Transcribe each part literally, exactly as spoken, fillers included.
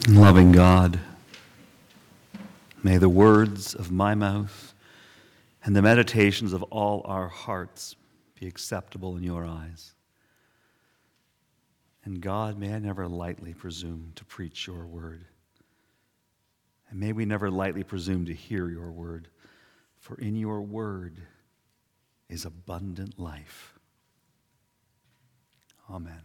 Loving God, may the words of my mouth and the meditations of all our hearts be acceptable in your eyes. And God, may I never lightly presume to preach your word. And may we never lightly presume to hear your word, for in your word is abundant life. Amen.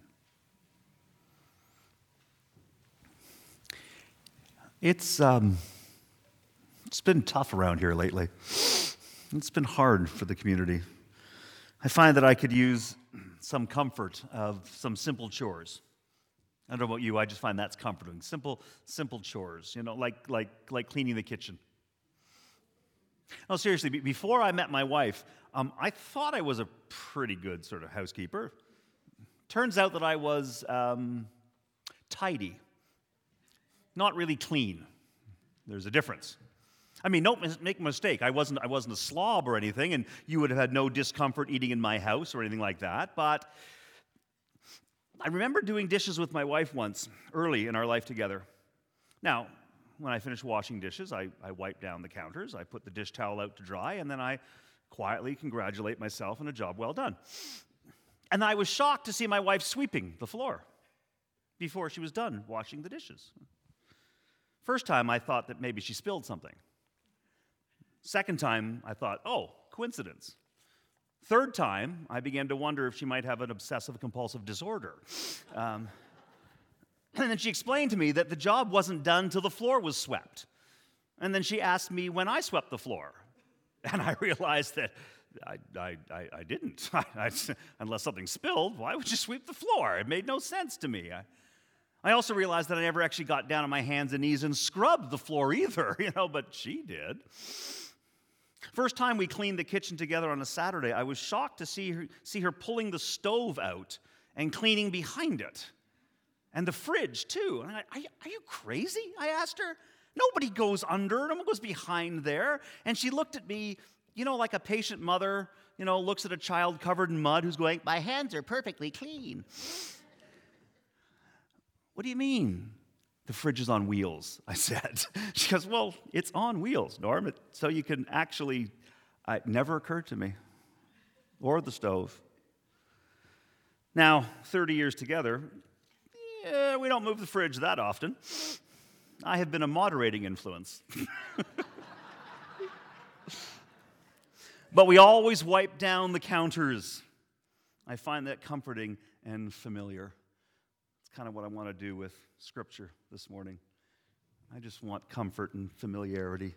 It's um, it's been tough around here lately. It's been hard for the community. I find that I could use some comfort of some simple chores. I don't know about you, I just find that's comforting. Simple, simple chores, you know, like like like cleaning the kitchen. No, seriously, before I met my wife, um, I thought I was a pretty good sort of housekeeper. Turns out that I was um, tidy. Not really clean. There's a difference. I mean, don't make a mistake. I wasn't, I wasn't a slob or anything, and you would have had no discomfort eating in my house or anything like that. But I remember doing dishes with my wife once, early in our life together. Now, when I finished washing dishes, I, I wiped down the counters, I put the dish towel out to dry, and then I quietly congratulate myself on a job well done. And I was shocked to see my wife sweeping the floor before she was done washing the dishes. First time, I thought that maybe she spilled something. Second time, I thought, oh, coincidence. Third time, I began to wonder if she might have an obsessive-compulsive disorder. Um, and then she explained to me that the job wasn't done till the floor was swept. And then she asked me when I swept the floor. And I realized that I, I, I, I didn't. I, I, unless something spilled, why would you sweep the floor? It made no sense to me. I, I also realized that I never actually got down on my hands and knees and scrubbed the floor either, you know, but she did. First time we cleaned the kitchen together on a Saturday, I was shocked to see her, see her pulling the stove out and cleaning behind it. And the fridge, too. And I, are, are you crazy? I asked her. Nobody goes under, no one goes behind there. And she looked at me, you know, like a patient mother, you know, looks at a child covered in mud who's going, my hands are perfectly clean. What do you mean? The fridge is on wheels, I said. She goes, well, it's on wheels, Norm, it, so you can actually, uh, it never occurred to me. Or the stove. Now, thirty years together, yeah, we don't move the fridge that often. I have been a moderating influence. But we always wipe down the counters. I find that comforting and familiar. It's kind of what I want to do with Scripture this morning. I just want comfort and familiarity.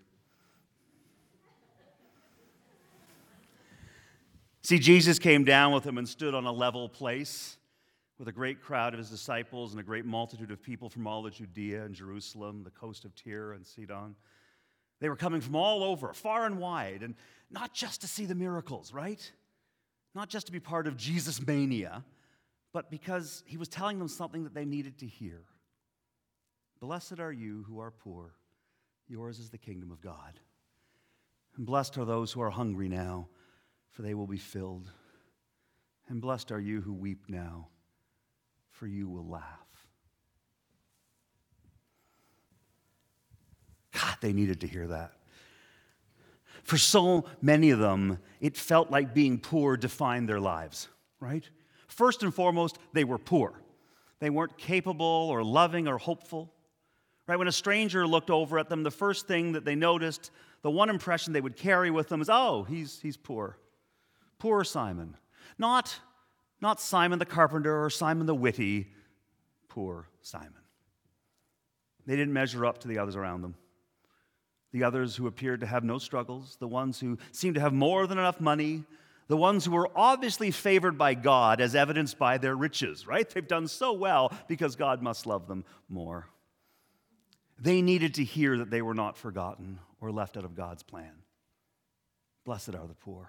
See, Jesus came down with him and stood on a level place with a great crowd of his disciples and a great multitude of people from all of Judea and Jerusalem, the coast of Tyre and Sidon. They were coming from all over, far and wide, and not just to see the miracles, right? Not just to be part of Jesus' mania, but because he was telling them something that they needed to hear. Blessed are you who are poor. Yours is the kingdom of God. And blessed are those who are hungry now, for they will be filled. And blessed are you who weep now, for you will laugh. God, they needed to hear that. For so many of them, it felt like being poor defined their lives, right? First and foremost, they were poor. They weren't capable or loving or hopeful. Right? When a stranger looked over at them, the first thing that they noticed, the one impression they would carry with them is, oh, he's, he's poor. Poor Simon. Not, not Simon the carpenter or Simon the witty. Poor Simon. They didn't measure up to the others around them. The others who appeared to have no struggles, the ones who seemed to have more than enough money, the ones who were obviously favored by God as evidenced by their riches, right? They've done so well because God must love them more. They needed to hear that they were not forgotten or left out of God's plan. Blessed are the poor.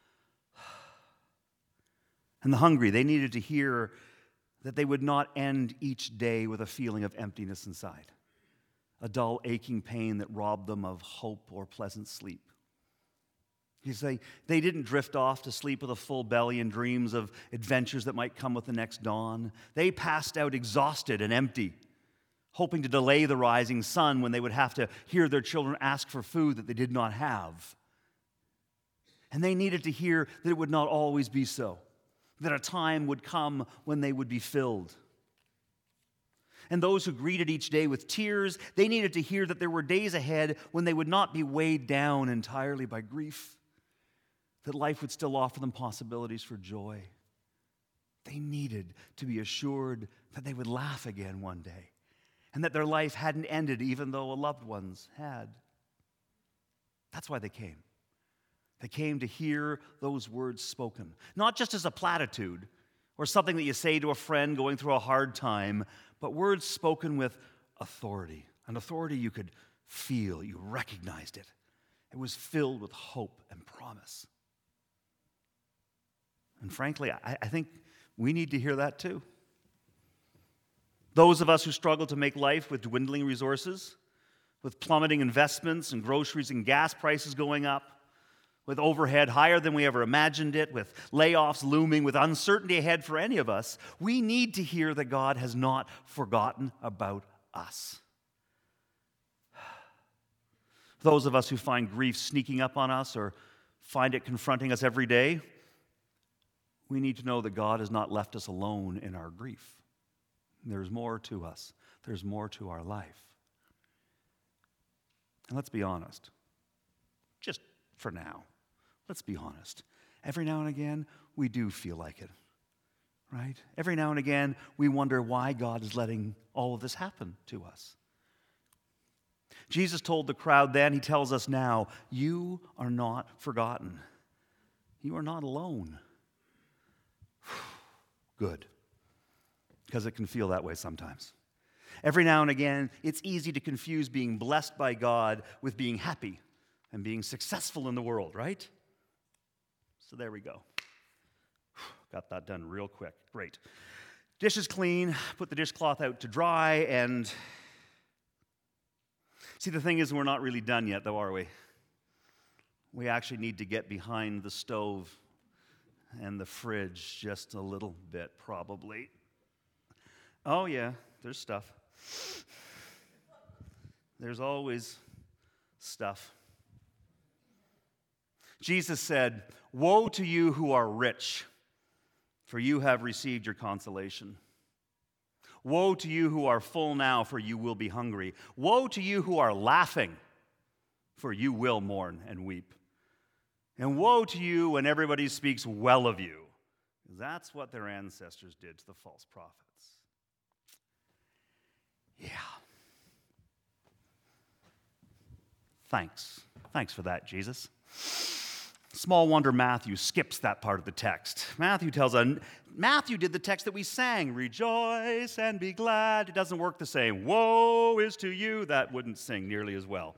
And the hungry, they needed to hear that they would not end each day with a feeling of emptiness inside, a dull, aching pain that robbed them of hope or pleasant sleep. You say they didn't drift off to sleep with a full belly and dreams of adventures that might come with the next dawn. They passed out exhausted and empty, hoping to delay the rising sun when they would have to hear their children ask for food that they did not have. And they needed to hear that it would not always be so, that a time would come when they would be filled. And those who greeted each day with tears, they needed to hear that there were days ahead when they would not be weighed down entirely by grief, that life would still offer them possibilities for joy. They needed to be assured that they would laugh again one day, and that their life hadn't ended even though a loved one's had. That's why they came. They came to hear those words spoken, not just as a platitude or something that you say to a friend going through a hard time, but words spoken with authority, an authority you could feel, you recognized it. It was filled with hope and promise. And frankly, I, I think we need to hear that too. Those of us who struggle to make life with dwindling resources, with plummeting investments and groceries and gas prices going up, with overhead higher than we ever imagined it, with layoffs looming, with uncertainty ahead for any of us, we need to hear that God has not forgotten about us. Those of us who find grief sneaking up on us or find it confronting us every day, we need to know that God has not left us alone in our grief. There's more to us. There's more to our life. And let's be honest, just for now, let's be honest. Every now and again, we do feel like it, right? Every now and again, we wonder why God is letting all of this happen to us. Jesus told the crowd then, he tells us now, you are not forgotten. You are not alone. Good, because it can feel that way sometimes. Every now and again, it's easy to confuse being blessed by God with being happy and being successful in the world, right? So there we go. Got that done real quick. Great. Dishes clean, put the dishcloth out to dry, and see, the thing is, we're not really done yet, though, are we? We actually need to get behind the stove and the fridge just a little bit, probably. Oh, yeah, there's stuff. There's always stuff. Jesus said, "Woe to you who are rich, for you have received your consolation. Woe to you who are full now, for you will be hungry. Woe to you who are laughing, for you will mourn and weep. And woe to you when everybody speaks well of you." That's what their ancestors did to the false prophets. Yeah. Thanks. Thanks for that, Jesus. Small wonder Matthew skips that part of the text. Matthew tells us, Matthew did the text that we sang, rejoice and be glad. It doesn't work the same. Woe is to you. That wouldn't sing nearly as well.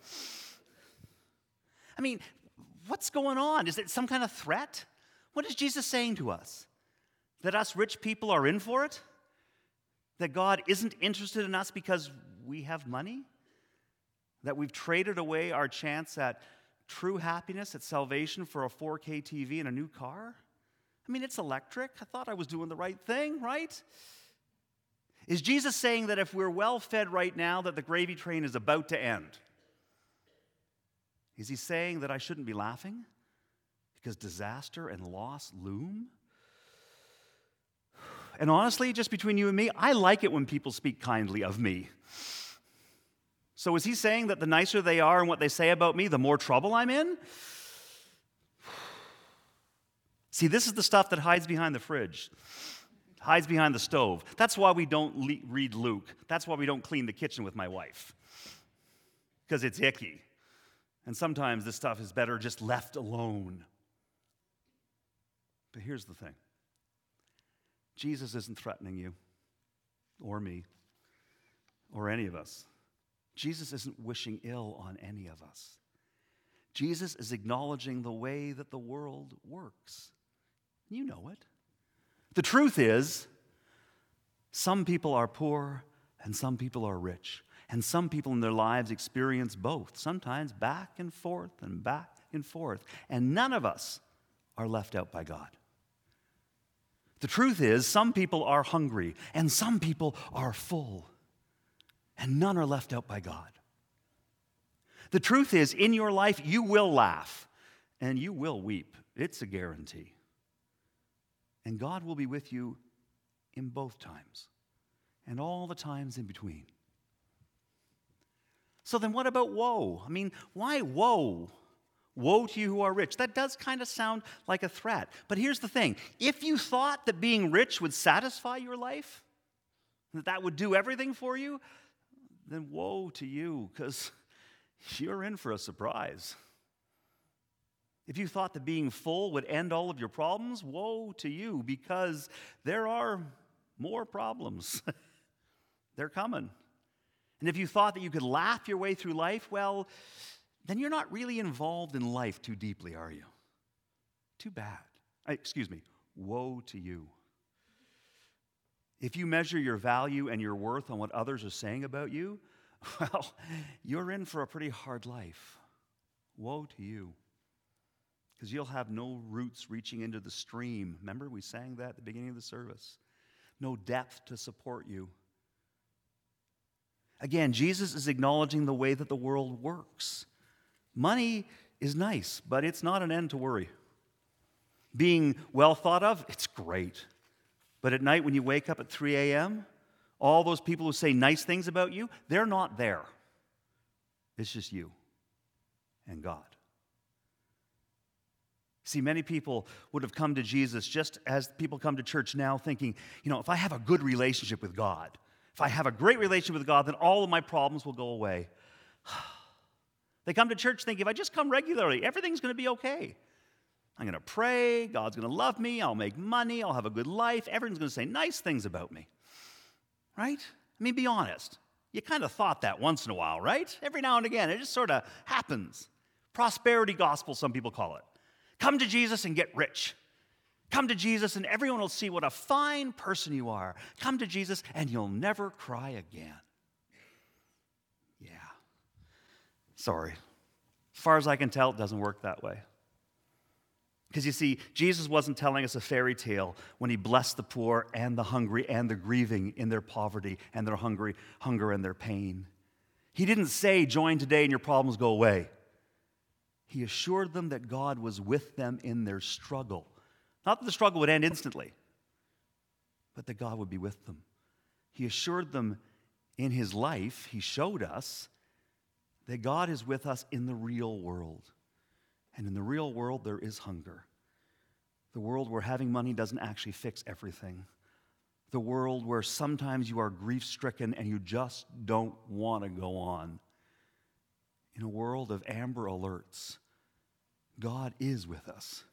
I mean, what's going on? Is it some kind of threat? What is Jesus saying to us? That us rich people are in for it? That God isn't interested in us because we have money? That we've traded away our chance at true happiness, at salvation for a four K T V and a new car? I mean, it's electric. I thought I was doing the right thing, right? Is Jesus saying that if we're well fed right now, that the gravy train is about to end? Is he saying that I shouldn't be laughing because disaster and loss loom? And honestly, just between you and me, I like it when people speak kindly of me. So is he saying that the nicer they are and what they say about me, the more trouble I'm in? See, this is the stuff that hides behind the fridge, hides behind the stove. That's why we don't le- read Luke. That's why we don't clean the kitchen with my wife, because it's icky. And sometimes this stuff is better just left alone. But here's the thing. Jesus isn't threatening you or me or any of us. Jesus isn't wishing ill on any of us. Jesus is acknowledging the way that the world works. You know it. The truth is, some people are poor and some people are rich. And some people in their lives experience both, sometimes back and forth and back and forth. And none of us are left out by God. The truth is, some people are hungry and some people are full. and none are left out by God. The truth is, in your life, you will laugh and you will weep. It's a guarantee. And God will be with you in both times and all the times in between. So then what about woe? I mean, why woe? Woe to you who are rich. That does kind of sound like a threat. But here's the thing. If you thought that being rich would satisfy your life, that that would do everything for you, then woe to you, because you're in for a surprise. If you thought that being full would end all of your problems, woe to you, because there are more problems. They're coming. And if you thought that you could laugh your way through life, well, then you're not really involved in life too deeply, are you? Too bad. Excuse me, woe to you. If you measure your value and your worth on what others are saying about you, well, you're in for a pretty hard life. Woe to you. Because you'll have no roots reaching into the stream. Remember, we sang that at the beginning of the service. No depth to support you. Again, Jesus is acknowledging the way that the world works. Money is nice, but it's not an end to worry. Being well thought of, it's great. But at night when you wake up at three a.m., all those people who say nice things about you, they're not there. It's just you and God. See, many people would have come to Jesus just as people come to church now thinking, you know, if I have a good relationship with God, if I have a great relationship with God, then all of my problems will go away. They come to church thinking, if I just come regularly, everything's going to be okay. I'm going to pray, God's going to love me, I'll make money, I'll have a good life, everyone's going to say nice things about me. Right? I mean, be honest. You kind of thought that once in a while, right? Every now and again, it just sort of happens. Prosperity gospel, some people call it. Come to Jesus and get rich. Come to Jesus and everyone will see what a fine person you are. Come to Jesus and you'll never cry again. Yeah. Sorry. As far as I can tell, it doesn't work that way. Because you see, Jesus wasn't telling us a fairy tale when he blessed the poor and the hungry and the grieving in their poverty and their hungry, hunger and their pain. He didn't say, join today and your problems go away. He assured them that God was with them in their struggle. Not that the struggle would end instantly, but that God would be with them. He assured them in his life, he showed us that God is with us in the real world. And in the real world, there is hunger. The world where having money doesn't actually fix everything. The world where sometimes you are grief-stricken and you just don't want to go on. In a world of Amber Alerts, God is with us.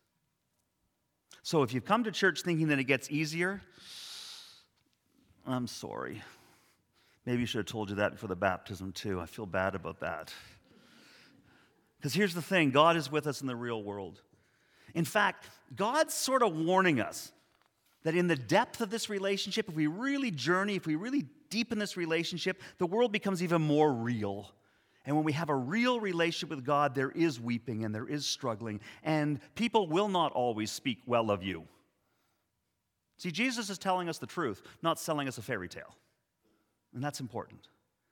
So if you've come to church thinking that it gets easier, I'm sorry. Maybe you should have told you that for the baptism too. I feel bad about that. Because here's the thing, God is with us in the real world. In fact, God's sort of warning us that in the depth of this relationship, if we really journey, if we really deepen this relationship, the world becomes even more real. And when we have a real relationship with God, there is weeping and there is struggling, and people will not always speak well of you. See, Jesus is telling us the truth, not selling us a fairy tale. And that's important.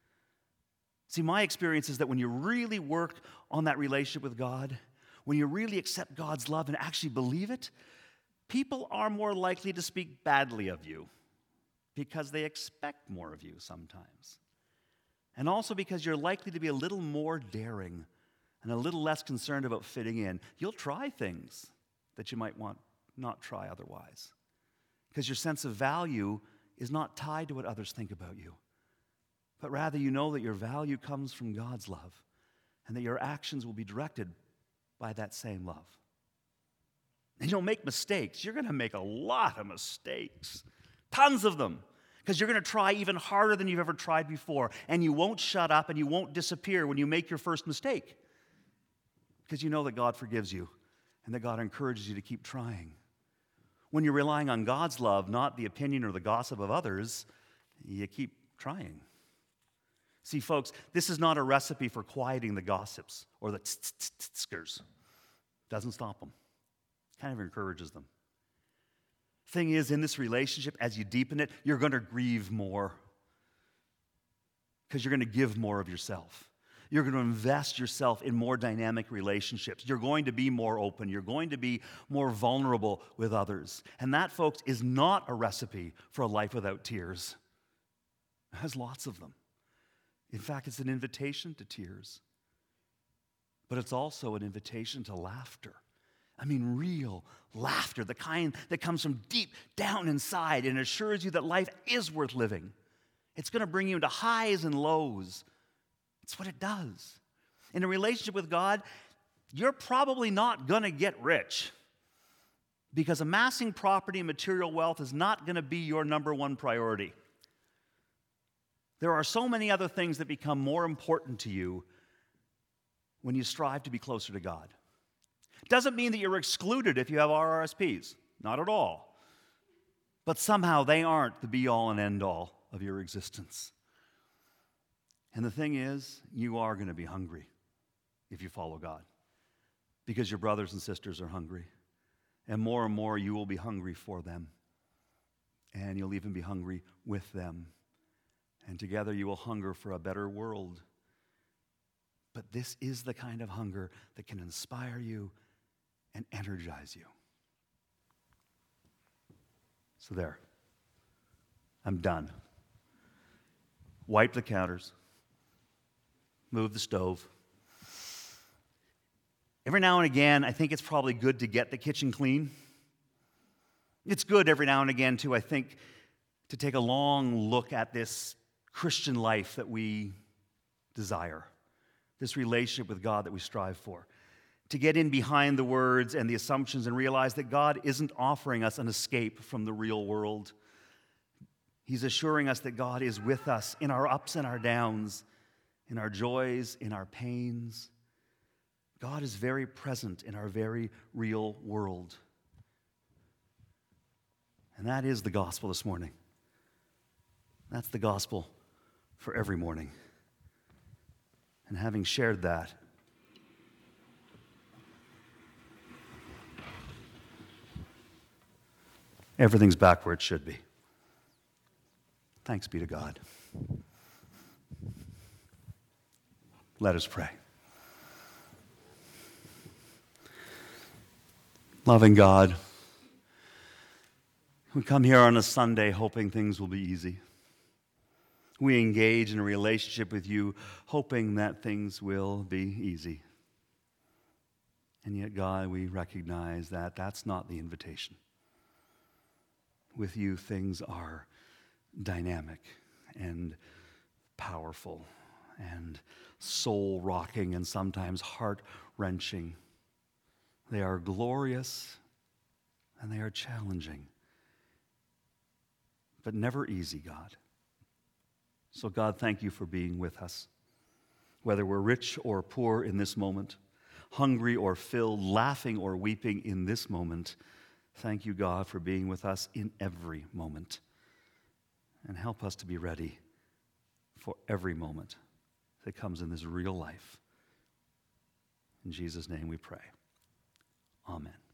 See, my experience is that when you really work on that relationship with God, when you really accept God's love and actually believe it, people are more likely to speak badly of you because they expect more of you sometimes. And also because you're likely to be a little more daring and a little less concerned about fitting in. You'll try things that you might want not try otherwise. Because your sense of value is not tied to what others think about you. But rather you know that your value comes from God's love and that your actions will be directed by that same love. And you'll make mistakes. You're going to make a lot of mistakes. Tons of them. Because you're going to try even harder than you've ever tried before. And you won't shut up and you won't disappear when you make your first mistake. Because you know that God forgives you and that God encourages you to keep trying. When you're relying on God's love, not the opinion or the gossip of others, you keep trying. See, folks, this is not a recipe for quieting the gossips or the tsk-tsk-tskers. Doesn't stop them. Kind of encourages them. Thing is, in this relationship, as you deepen it, you're going to grieve more. because you're going to give more of yourself. You're going to invest yourself in more dynamic relationships. You're going to be more open. You're going to be more vulnerable with others. And that, folks, is not a recipe for a life without tears. It has lots of them. In fact, it's an invitation to tears. But it's also an invitation to laughter. I mean, real laughter, the kind that comes from deep down inside and assures you that life is worth living. It's going to bring you into highs and lows. It's what it does. In a relationship with God, you're probably not going to get rich because amassing property and material wealth is not going to be your number one priority. There are so many other things that become more important to you when you strive to be closer to God. Doesn't mean that you're excluded if you have R R S Ps. Not at all. But somehow they aren't the be-all and end-all of your existence. And the thing is, you are going to be hungry if you follow God because your brothers and sisters are hungry. And more and more you will be hungry for them. And you'll even be hungry with them. And together you will hunger for a better world. But this is the kind of hunger that can inspire you and energize you. So there. I'm done. Wipe the counters. Move the stove. Every now and again, I think it's probably good to get the kitchen clean. It's good every now and again, too, I think, to take a long look at this Christian life that we desire, this relationship with God that we strive for, to get in behind the words and the assumptions and realize that God isn't offering us an escape from the real world. He's assuring us that God is with us in our ups and our downs, in our joys, in our pains. God is very present in our very real world. And that is the gospel this morning. That's the gospel for every morning. And having shared that, everything's back where it should be. Thanks be to God. Let us pray. Loving God, we come here on a Sunday hoping things will be easy. We engage in a relationship with you hoping that things will be easy. And yet, God, we recognize that that's not the invitation. With you, things are dynamic and powerful and soul-rocking and sometimes heart-wrenching. They are glorious and they are challenging, but never easy, God. So, God, thank you for being with us. Whether we're rich or poor in this moment, hungry or filled, laughing or weeping in this moment, thank you, God, for being with us in every moment. And help us to be ready for every moment that comes in this real life. In Jesus' name we pray. Amen.